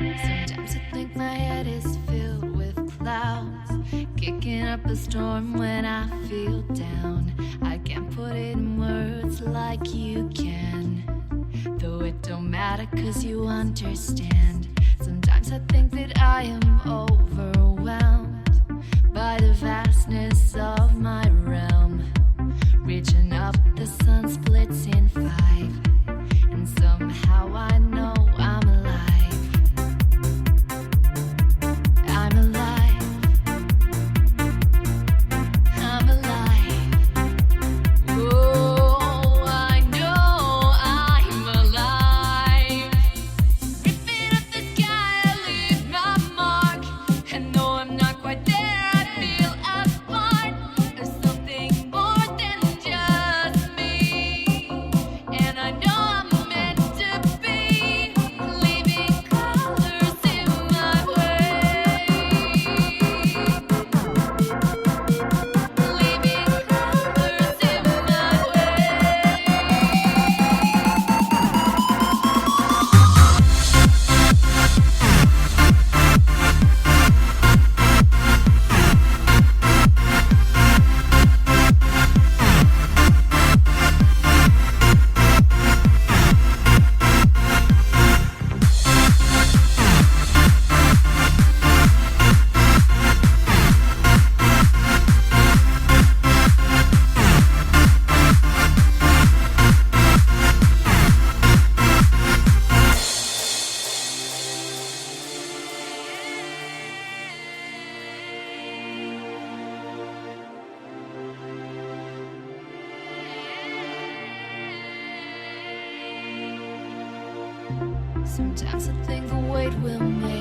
Sometimes I think my head is filled with clouds, kicking up a storm when I feel down. I can't put it in words like you can, though it don't matter 'cause you understand. Sometimes I think that I am overwhelmed by the vastness of my realm. Reaching up, the sun splits in five, and somehow I know I'm alive. I'm alive. I'm alive. Oh, I know I'm alive. Ripping up the sky, I leave my mark. And though I'm not quite there, I feel a part of something more than just me. And I know I'm meant to be, leaving colors in my way. Leaving colors in my way. Sometimes I think the weight will make